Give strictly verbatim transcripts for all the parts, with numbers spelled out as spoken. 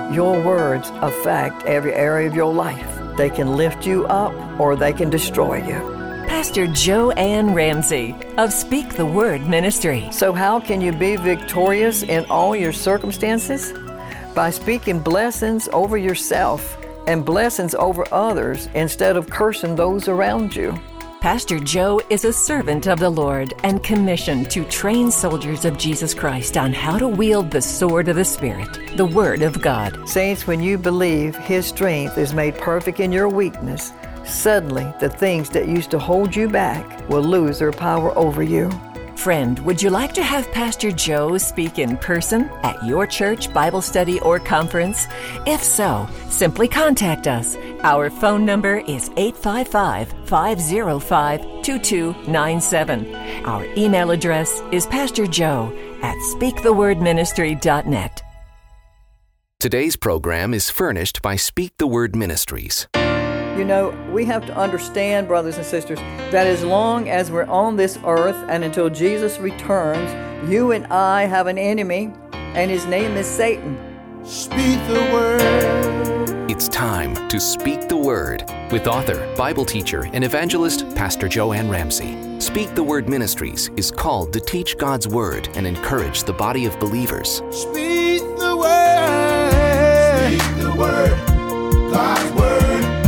Your words affect every area of your life. They can lift you up or they can destroy you. Pastor Joanne Ramsey of Speak the Word Ministry. So how can you be victorious in all your circumstances? By speaking blessings over yourself and blessings over others instead of cursing those around you. Pastor Joe is a servant of the Lord and commissioned to train soldiers of Jesus Christ on how to wield the sword of the Spirit, the Word of God. Saints, when you believe His strength is made perfect in your weakness, suddenly the things that used to hold you back will lose their power over you. Friend, would you like to have Pastor Joe speak in person at your church, Bible study, or conference? If so, simply contact us. Our phone number is eight five five, five oh five, two two nine seven. Our email address is pastorjoe at speak the word ministry dot net. Today's program is furnished by Speak the Word Ministries. You know, we have to understand, brothers and sisters, that as long as we're on this earth and until Jesus returns, you and I have an enemy, and his name is Satan. Speak the word. It's time to Speak the Word with author, Bible teacher, and evangelist Pastor Joanne Ramsey. Speak the Word Ministries is called to teach God's Word and encourage the body of believers. Speak the word. Speak the word. God's word.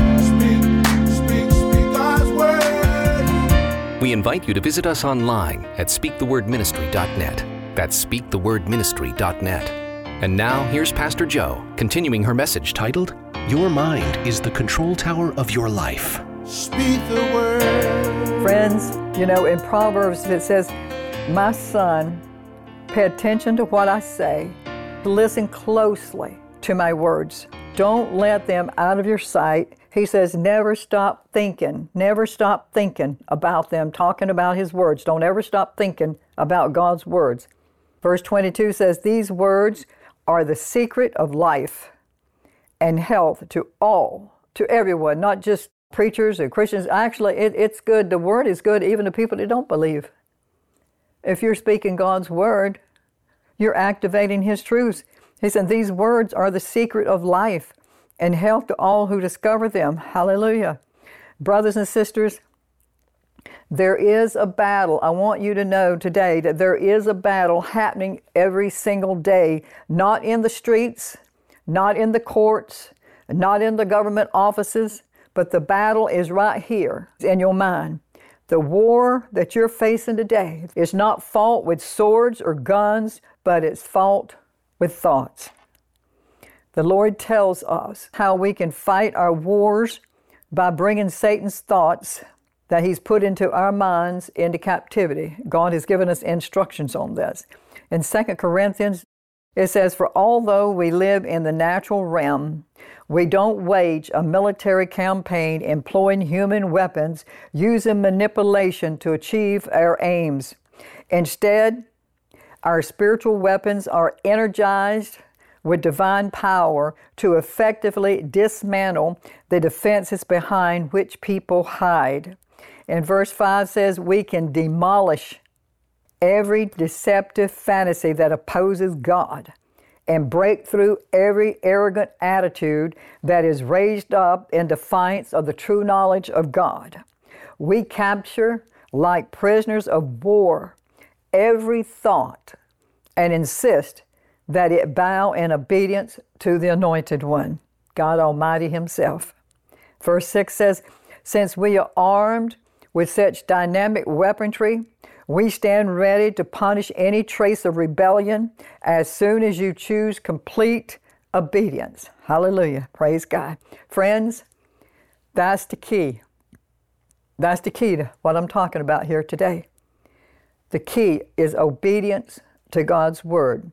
We invite you to visit us online at speak the word ministry dot net. That's speak the word ministry dot net. And now, here's Pastor Joe, continuing her message titled, Your Mind is the Control Tower of Your Life. Speak the word. Friends, you know, in Proverbs it says, my son, pay attention to what I say. Listen closely to my words. Don't let them out of your sight. He says, never stop thinking. Never stop thinking about them, talking about his words. Don't ever stop thinking about God's words. Verse twenty-two says, these words are the secret of life and health to all, to everyone, not just preachers or Christians. Actually, it, it's good. The word is good even to people that don't believe. If you're speaking God's word, you're activating his truths. He said, these words are the secret of life and health to all who discover them. Hallelujah. Brothers and sisters, there is a battle. I want you to know today that there is a battle happening every single day, not in the streets, not in the courts, not in the government offices, but the battle is right here in your mind. The war that you're facing today is not fought with swords or guns, but it's fought with thoughts. The Lord tells us how we can fight our wars by bringing Satan's thoughts that he's put into our minds into captivity. God has given us instructions on this. In Second Corinthians, it says, for although we live in the natural realm, we don't wage a military campaign employing human weapons, using manipulation to achieve our aims. Instead, our spiritual weapons are energized with divine power to effectively dismantle the defenses behind which people hide. And verse five says, we can demolish every deceptive fantasy that opposes God and break through every arrogant attitude that is raised up in defiance of the true knowledge of God. We capture, like prisoners of war, every thought and insist that it bow in obedience to the Anointed One, God Almighty Himself. Verse six says, since we are armed with such dynamic weaponry, we stand ready to punish any trace of rebellion as soon as you choose complete obedience. Hallelujah. Praise God. Friends, that's the key. That's the key to what I'm talking about here today. The key is obedience to God's Word.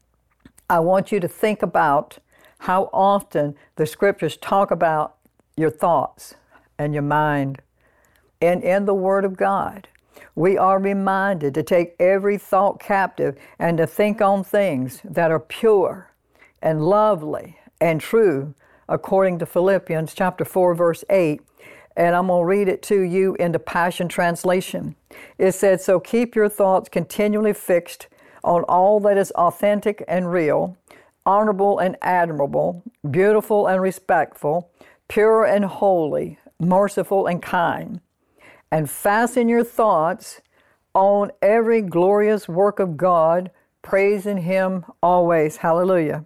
I want you to think about how often the Scriptures talk about your thoughts and your mind. And in the Word of God, we are reminded to take every thought captive and to think on things that are pure and lovely and true, according to Philippians chapter four, verse eight. And I'm going to read it to you in the Passion Translation. It said, so keep your thoughts continually fixed on all that is authentic and real, honorable and admirable, beautiful and respectful, pure and holy, merciful and kind. And fasten your thoughts on every glorious work of God, praising Him always. Hallelujah.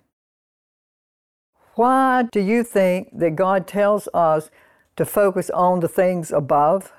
Why do you think that God tells us to focus on the things above?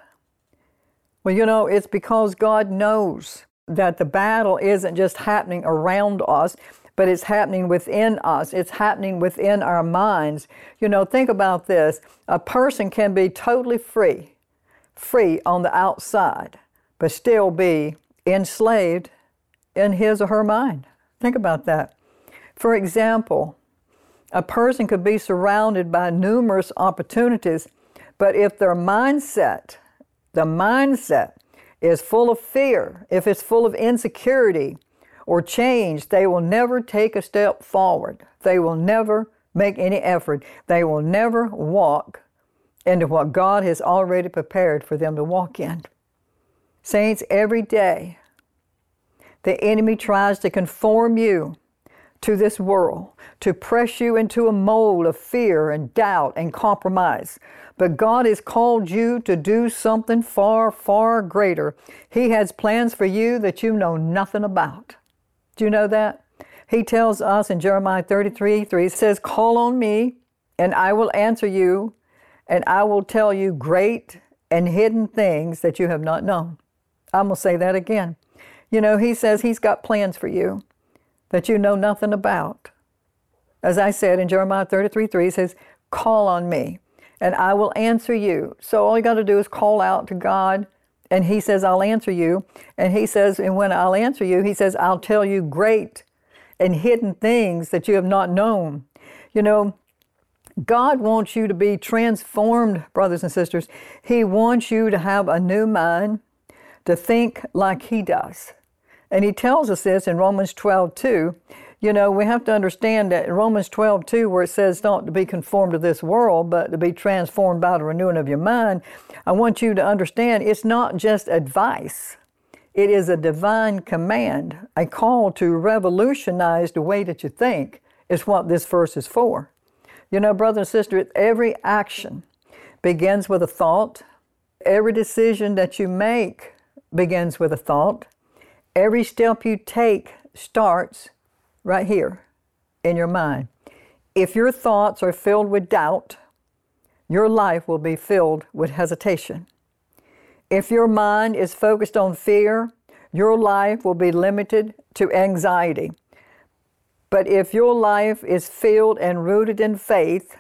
Well, you know, it's because God knows that the battle isn't just happening around us, but it's happening within us. It's happening within our minds. You know, think about this. A person can be totally free, free on the outside, but still be enslaved in his or her mind. Think about that. For example, a person could be surrounded by numerous opportunities, but if their mindset, the mindset is full of fear, if it's full of insecurity or change, they will never take a step forward. They will never make any effort. They will never walk into what God has already prepared for them to walk in. Saints, every day, the enemy tries to conform you to this world, to press you into a mold of fear and doubt and compromise. But God has called you to do something far, far greater. He has plans for you that you know nothing about. Do you know that? He tells us in Jeremiah thirty-three three, it says, "Call on me, and I will answer you, and I will tell you great and hidden things that you have not known." I'm going to say that again. You know, He says He's got plans for you that you know nothing about. As I said in Jeremiah thirty-three three, He says, "Call on me, and I will answer you." So all you got to do is call out to God, and He says, "I'll answer you." And He says, and when I'll answer you, He says, "I'll tell you great and hidden things that you have not known." You know, God wants you to be transformed, brothers and sisters. He wants you to have a new mind, to think like He does. And He tells us this in Romans twelve two. You know, we have to understand that in Romans twelve two, where it says not to be conformed to this world, but to be transformed by the renewing of your mind, I want you to understand it's not just advice. It is a divine command, a call to revolutionize the way that you think is what this verse is for. You know, brother and sister, every action begins with a thought. Every decision that you make begins with a thought. Every step you take starts right here in your mind. If your thoughts are filled with doubt, your life will be filled with hesitation. If your mind is focused on fear, your life will be limited to anxiety. But if your life is filled and rooted in faith,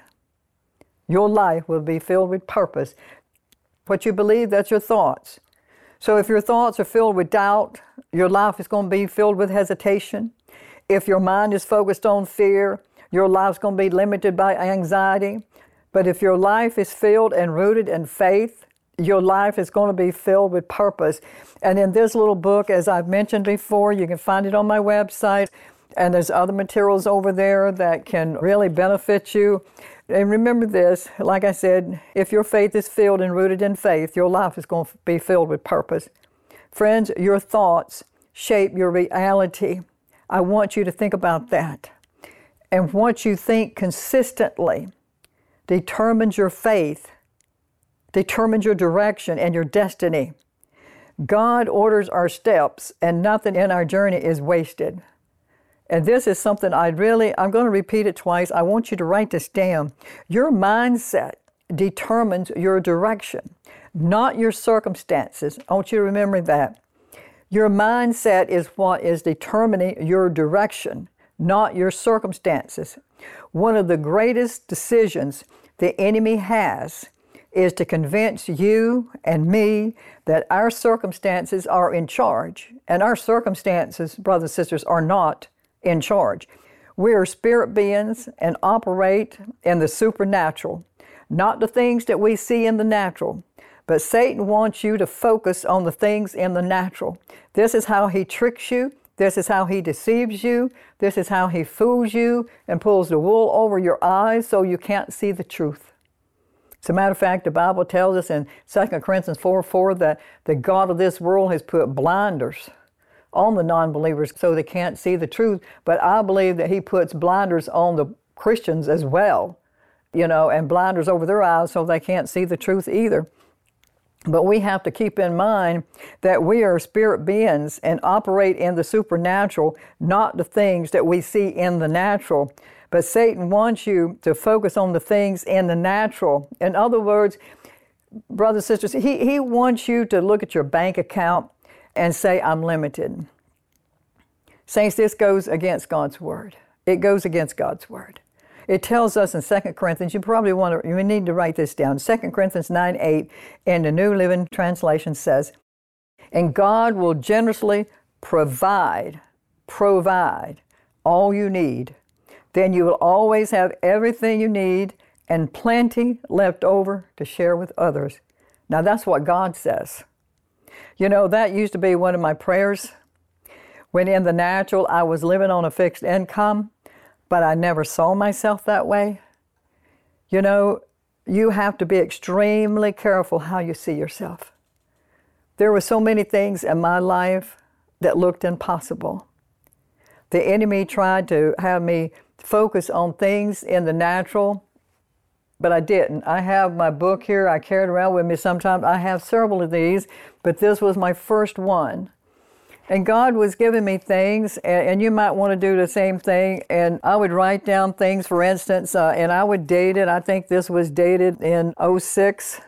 your life will be filled with purpose. What you believe, that's your thoughts. So if your thoughts are filled with doubt, your life is going to be filled with hesitation. If your mind is focused on fear, your life's going to be limited by anxiety. But if your life is filled and rooted in faith, your life is going to be filled with purpose. And in this little book, as I've mentioned before, you can find it on my website, and there's other materials over there that can really benefit you. And remember this, like I said, if your faith is filled and rooted in faith, your life is going to be filled with purpose. Friends, your thoughts shape your reality. I want you to think about that. And what you think consistently determines your faith, determines your direction and your destiny. God orders our steps, and nothing in our journey is wasted. And this is something I really, I'm going to repeat it twice. I want you to write this down. Your mindset determines your direction, not your circumstances. I want you to remember that. Your mindset is what is determining your direction, not your circumstances. One of the greatest decisions the enemy has is to convince you and me that our circumstances are in charge. And our circumstances, brothers and sisters, are not in charge. We are spirit beings and operate in the supernatural, not the things that we see in the natural. But Satan wants you to focus on the things in the natural. This is how he tricks you. This is how he deceives you. This is how he fools you and pulls the wool over your eyes so you can't see the truth. As a matter of fact, the Bible tells us in Second Corinthians four four that the God of this world has put blinders on the non-believers so they can't see the truth. But I believe that he puts blinders on the Christians as well, you know, and blinders over their eyes so they can't see the truth either. But we have to keep in mind that we are spirit beings and operate in the supernatural, not the things that we see in the natural. But Satan wants you to focus on the things in the natural. In other words, brothers and sisters, he, he wants you to look at your bank account and say, I'm limited. Saints, this goes against God's word. It goes against God's word. It tells us in Second Corinthians, you probably want to, you need to write this down. Second Corinthians nine eight in the New Living Translation says, and God will generously provide, provide all you need. Then you will always have everything you need and plenty left over to share with others. Now that's what God says. You know, that used to be one of my prayers. When in the natural I was living on a fixed income, but I never saw myself that way. You know, you have to be extremely careful how you see yourself. There were so many things in my life that looked impossible. The enemy tried to have me focus on things in the natural, but I didn't. I have my book here. I carry it around with me sometimes. I have several of these, but this was my first one. And God was giving me things, and, and you might want to do the same thing. And I would write down things, for instance, uh, and I would date it. I think this was dated in oh six.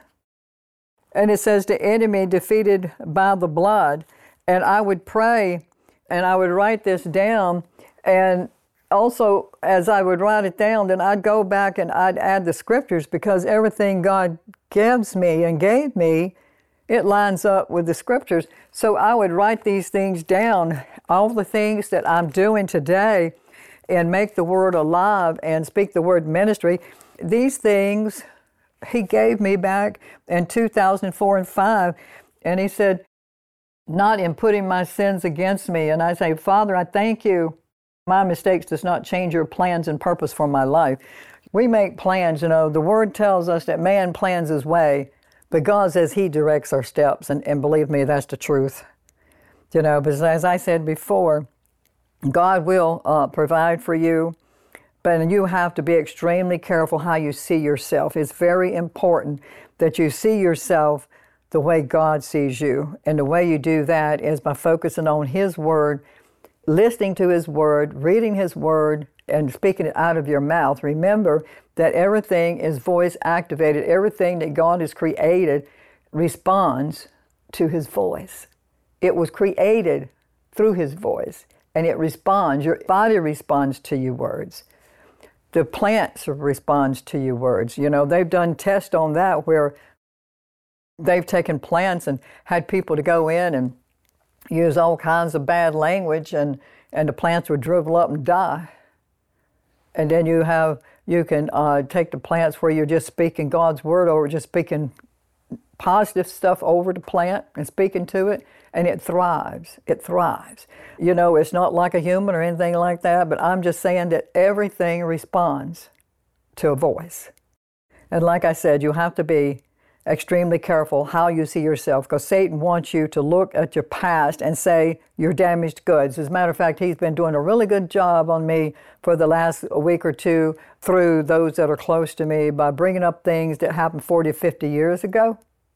And it says, the enemy defeated by the blood. And I would pray, and I would write this down. And also, as I would write it down, then I'd go back and I'd add the scriptures, because everything God gives me and gave me, it lines up with the scriptures. So I would write these things down, all the things that I'm doing today, and make the word alive and speak the word ministry. These things he gave me back in two thousand four and five. And he said, not in putting my sins against me. And I say, Father, I thank you. My mistakes does not change your plans and purpose for my life. We make plans, you know, the word tells us that man plans his way, but God says he directs our steps, and, and believe me, that's the truth. You know, but as I said before, God will uh, provide for you, but you have to be extremely careful how you see yourself. It's very important that you see yourself the way God sees you. And the way you do that is by focusing on His Word, listening to His Word, reading His Word, and speaking it out of your mouth. Remember that everything is voice activated. Everything that God has created responds to His voice. It was created through His voice, and it responds. Your body responds to your words. The plants responds to your words. You know, they've done tests on that where they've taken plants and had people to go in and use all kinds of bad language, and, and the plants would shrivel up and die. And then you have, you can uh, take the plants where you're just speaking God's word over, just speaking positive stuff over the plant and speaking to it, and it thrives. It thrives. You know, it's not like a human or anything like that, but I'm just saying that everything responds to a voice. And like I said, you have to be extremely careful how you see yourself, because Satan wants you to look at your past and say you're damaged goods. As a matter of fact, he's been doing a really good job on me for the last week or two through those that are close to me by bringing up things that happened forty, fifty years ago.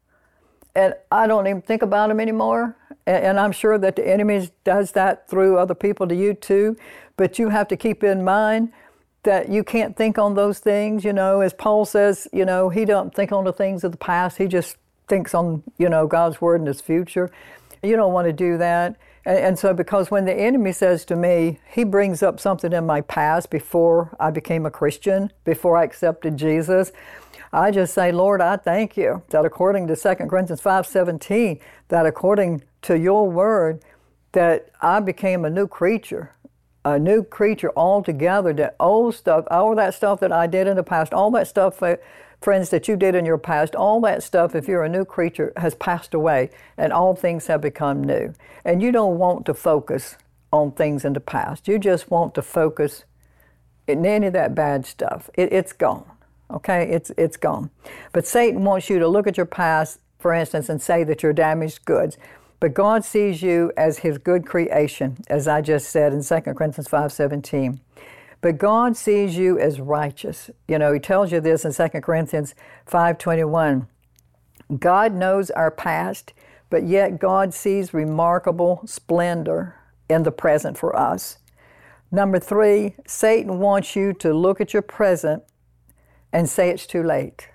And I don't even think about them anymore. And I'm sure that the enemy does that through other people to you too. But you have to keep in mind that you can't think on those things, you know, as Paul says, you know, he don't think on the things of the past. He just thinks on, you know, God's word and his future. You don't want to do that. And, and so because when the enemy says to me, he brings up something in my past before I became a Christian, before I accepted Jesus, I just say, Lord, I thank you that according to Second Corinthians five seventeen, that according to your word, that I became a new creature. A new creature altogether, that old stuff, all that stuff that I did in the past, all that stuff, uh, friends, that you did in your past, all that stuff, if you're a new creature, has passed away, and all things have become new. And you don't want to focus on things in the past. You just want to focus in any of that bad stuff. It, it's gone, okay? It's, it's gone. But Satan wants you to look at your past, for instance, and say that you're damaged goods. But God sees you as his good creation, as I just said in Second Corinthians five seventeen. But God sees you as righteous. You know, he tells you this in Second Corinthians five twenty-one. God knows our past, but yet God sees remarkable splendor in the present for us. Number three, Satan wants you to look at your present and say it's too late.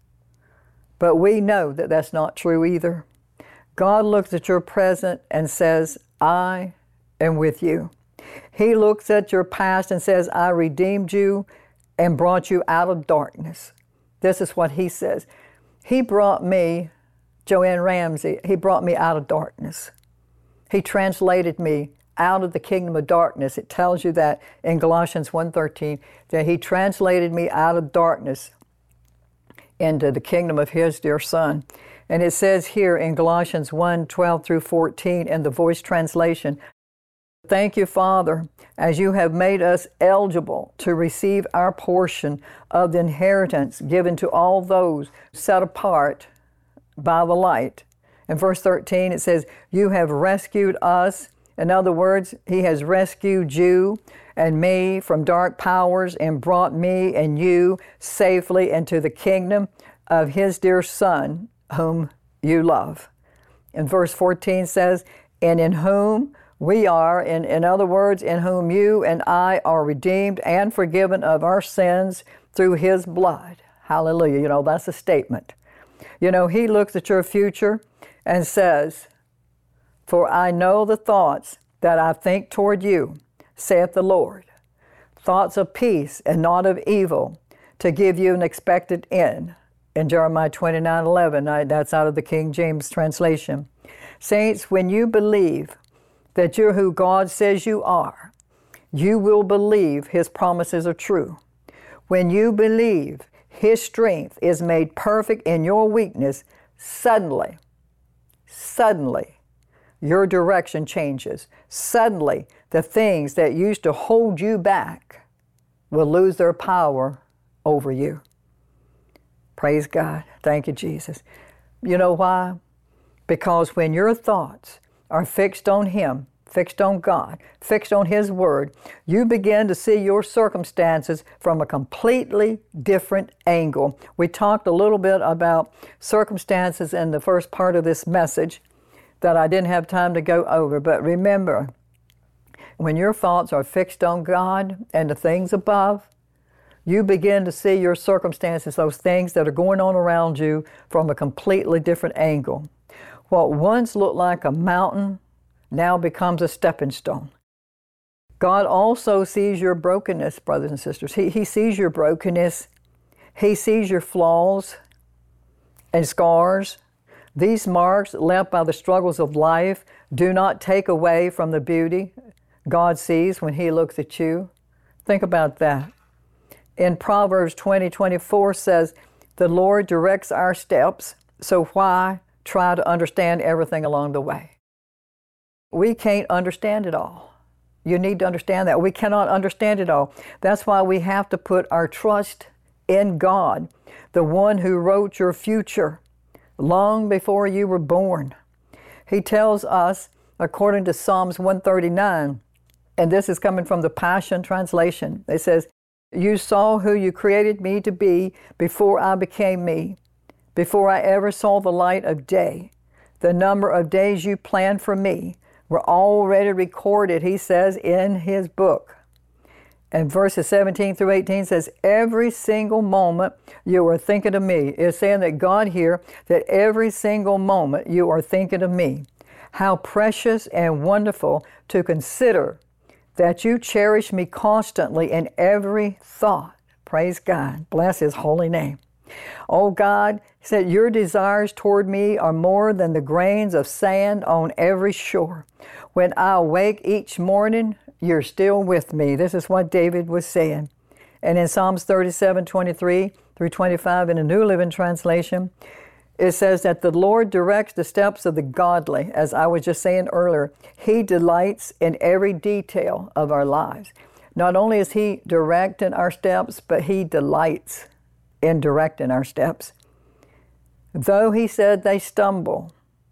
But we know that that's not true either. God looks at your present and says, I am with you. He looks at your past and says, I redeemed you and brought you out of darkness. This is what he says. He brought me, Joanne Ramsey, he brought me out of darkness. He translated me out of the kingdom of darkness. It tells you that in Galatians one thirteen, that he translated me out of darkness into the kingdom of his dear Son. And it says here in Galatians one twelve through fourteen in the Voice translation, thank you, Father, as you have made us eligible to receive our portion of the inheritance given to all those set apart by the light. In verse thirteen, it says, you have rescued us. In other words, he has rescued you and me from dark powers and brought me and you safely into the kingdom of his dear Son, whom you love. And verse fourteen says, and in whom we are, in, in other words, in whom you and I are redeemed and forgiven of our sins through his blood. Hallelujah. You know, that's a statement. You know, he looks at your future and says, for I know the thoughts that I think toward you, saith the Lord, thoughts of peace and not of evil, to give you an expected end. In Jeremiah twenty-nine eleven, that's out of the King James translation. Saints, when you believe that you're who God says you are, you will believe his promises are true. When you believe his strength is made perfect in your weakness, suddenly, suddenly, your direction changes. Suddenly, the things that used to hold you back will lose their power over you. Praise God. Thank you, Jesus. You know why? Because when your thoughts are fixed on him, fixed on God, fixed on his word, you begin to see your circumstances from a completely different angle. We talked a little bit about circumstances in the first part of this message that I didn't have time to go over. But remember, when your thoughts are fixed on God and the things above, you begin to see your circumstances, those things that are going on around you, from a completely different angle. What once looked like a mountain now becomes a stepping stone. God also sees your brokenness, brothers and sisters. He, he sees your brokenness. He sees your flaws and scars. These marks left by the struggles of life do not take away from the beauty God sees when he looks at you. Think about that. In Proverbs twenty twenty-four says, the Lord directs our steps, so why try to understand everything along the way? We can't understand it all. You need to understand that. We cannot understand it all. That's why we have to put our trust in God, the one who wrote your future long before you were born. He tells us, according to Psalms one thirty-nine, and this is coming from the Passion Translation, it says, you saw who you created me to be before I became me, before I ever saw the light of day. The number of days you planned for me were already recorded, he says, in his book. And verses seventeen through eighteen says, every single moment you are thinking of me. It's saying that God here, that every single moment you are thinking of me. How precious and wonderful to consider that you cherish me constantly in every thought. Praise God. Bless his holy name. Oh God, he said, your desires toward me are more than the grains of sand on every shore. When I awake each morning, you're still with me. This is what David was saying. And in Psalms thirty-seven, twenty-three through twenty-five in the New Living Translation, it says that the Lord directs the steps of the godly. As I was just saying earlier, he delights in every detail of our lives. Not only is he directing our steps, but he delights in directing our steps. Though he said they stumble,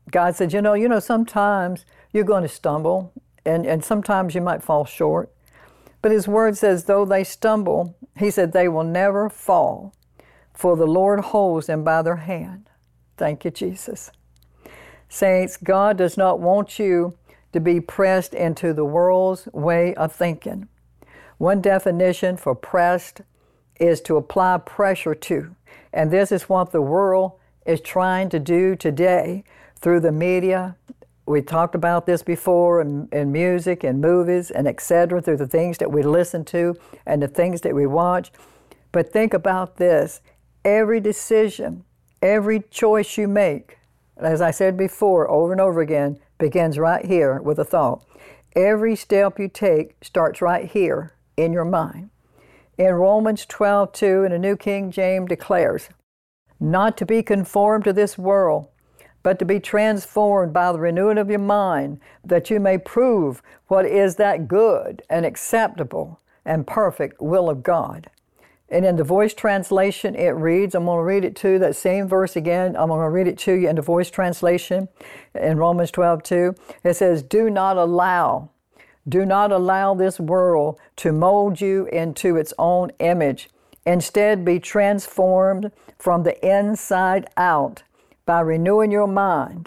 God said, you know, you know, sometimes you're going to stumble, and, and sometimes you might fall short. But his word says, though they stumble, he said, they will never fall, for the Lord holds them by their hand. Thank you, Jesus. Saints, God does not want you to be pressed into the world's way of thinking. One definition for pressed is to apply pressure to, and this is what the world is trying to do today through the media. We talked about this before in, in music and movies and et cetera, through the things that we listen to and the things that we watch. But think about this. Every decision, every choice you make, as I said before, over and over again, begins right here with a thought. Every step you take starts right here in your mind. In Romans twelve two, in the New King James declares, not to be conformed to this world, but to be transformed by the renewing of your mind, that you may prove what is that good and acceptable and perfect will of God. And in the Voice translation, it reads, I'm going to read it to that same verse again. I'm going to read it to you in the Voice translation in Romans twelve two. It says, do not allow, do not allow this world to mold you into its own image. Instead, be transformed from the inside out by renewing your mind.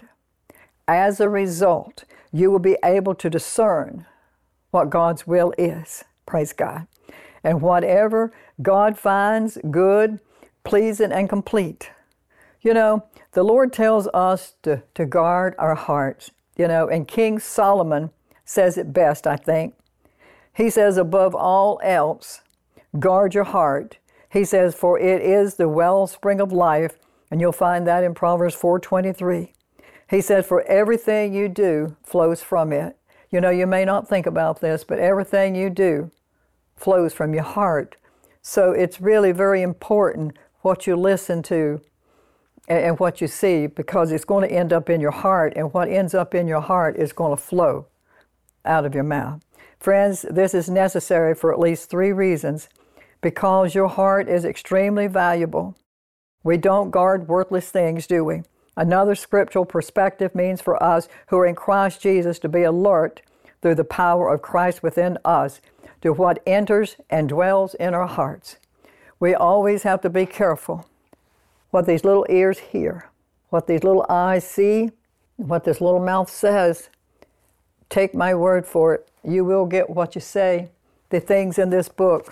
As a result, you will be able to discern what God's will is. Praise God. And whatever God finds good, pleasing, and complete. You know, the Lord tells us to, to guard our hearts. You know, and King Solomon says it best, I think. He says, above all else, guard your heart. He says, for it is the wellspring of life, and you'll find that in Proverbs four twenty-three. He said, for everything you do flows from it. You know, you may not think about this, but everything you do flows from your heart. So it's really very important what you listen to and, and what you see, because it's going to end up in your heart, and what ends up in your heart is going to flow out of your mouth. Friends, this is necessary for at least three reasons. Because your heart is extremely valuable. We don't guard worthless things, do we? Another scriptural perspective means for us who are in Christ Jesus to be alert through the power of Christ within us to what enters and dwells in our hearts. We always have to be careful what these little ears hear, what these little eyes see, what this little mouth says. Take my word for it. You will get what you say. The things in this book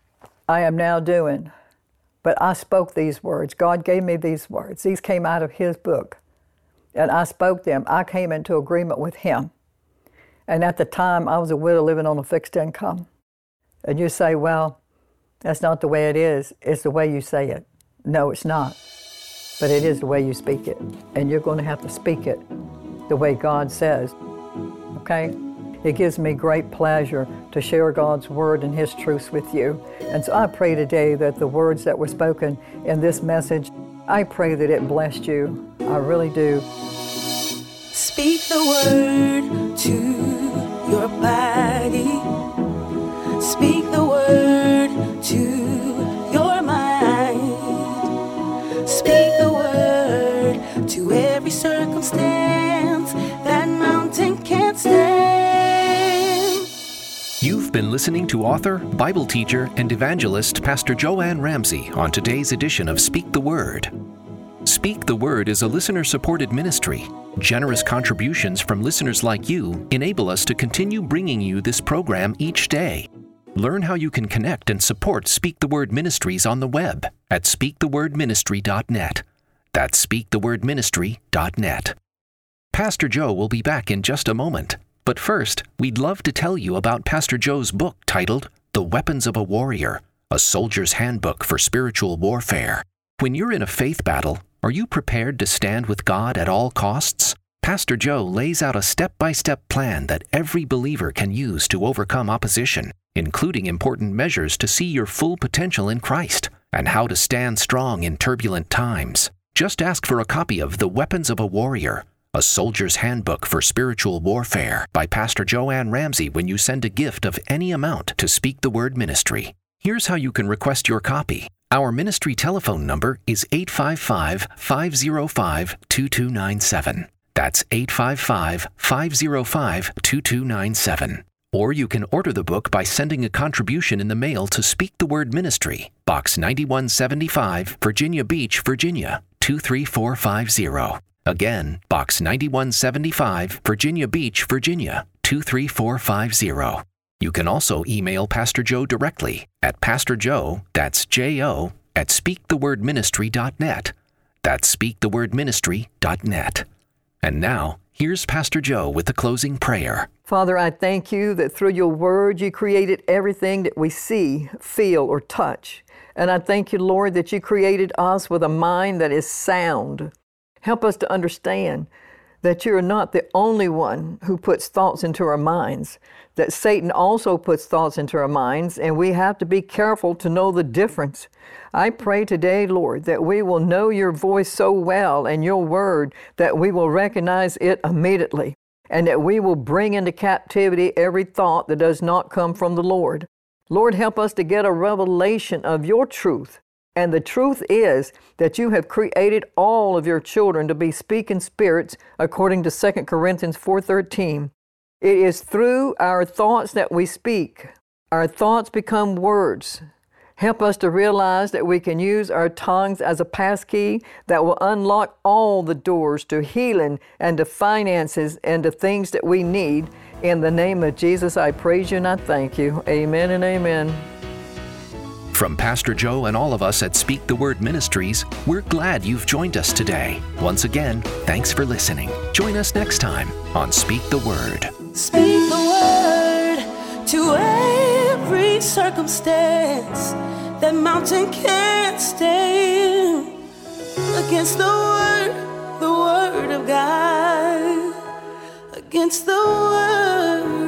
I am now doing. But I spoke these words. God gave me these words. These came out of His book. And I spoke them. I came into agreement with Him. And at the time, I was a widow living on a fixed income. And you say, well, that's not the way it is. It's the way you say it. No, it's not. But it is the way you speak it. And you're going to have to speak it the way God says. Okay? It gives me great pleasure to share God's Word and His truths with you. And so I pray today that the words that were spoken in this message, I pray that it blessed you. I really do. Speak the word to your body. Speak the word to your mind. Speak the word to every circumstance that mountain can't stand. You've been listening to author, Bible teacher, and evangelist Pastor Joanne Ramsey on today's edition of Speak the Word. Speak the Word is a listener-supported ministry. Generous contributions from listeners like you enable us to continue bringing you this program each day. Learn how you can connect and support Speak the Word Ministries on the web at speak the word ministry dot net. That's speak the word ministry dot net. Pastor Joe will be back in just a moment. But first, we'd love to tell you about Pastor Joe's book titled The Weapons of a Warrior, a Soldier's Handbook for Spiritual Warfare. When you're in a faith battle, are you prepared to stand with God at all costs? Pastor Joe lays out a step-by-step plan that every believer can use to overcome opposition, including important measures to see your full potential in Christ and how to stand strong in turbulent times. Just ask for a copy of The Weapons of a Warrior, a Soldier's Handbook for Spiritual Warfare by Pastor Joanne Ramsey when you send a gift of any amount to Speak the Word Ministry. Here's how you can request your copy. Our ministry telephone number is eight five five, five oh five, two two nine seven. That's eight five five, five oh five, two two nine seven. Or you can order the book by sending a contribution in the mail to Speak the Word Ministry, Box ninety-one seventy-five, Virginia Beach, Virginia, two three four five zero. Again, Box ninety-one seventy-five, Virginia Beach, Virginia, two three four five zero. You can also email Pastor Joe directly at Pastor Joe, that's J O, at speak the word ministry dot net. That's speak the word ministry dot net. And now, here's Pastor Joe with the closing prayer. Father, I thank you that through your word you created everything that we see, feel, or touch. And I thank you, Lord, that you created us with a mind that is sound. Help us to understand that you are not the only one who puts thoughts into our minds, that Satan also puts thoughts into our minds, and we have to be careful to know the difference. I pray today, Lord, that we will know your voice so well and your word that we will recognize it immediately, and that we will bring into captivity every thought that does not come from the Lord. Lord, help us to get a revelation of your truth. And the truth is that you have created all of your children to be speaking spirits, according to Second Corinthians four thirteen. It is through our thoughts that we speak. Our thoughts become words. Help us to realize that we can use our tongues as a passkey that will unlock all the doors to healing and to finances and to things that we need. In the name of Jesus, I praise you and I thank you. Amen and amen. From Pastor Joe and all of us at Speak the Word Ministries, we're glad you've joined us today. Once again, thanks for listening. Join us next time on Speak the Word. Speak the word to every circumstance. That mountain can't stand against the word, the word of God. Against the word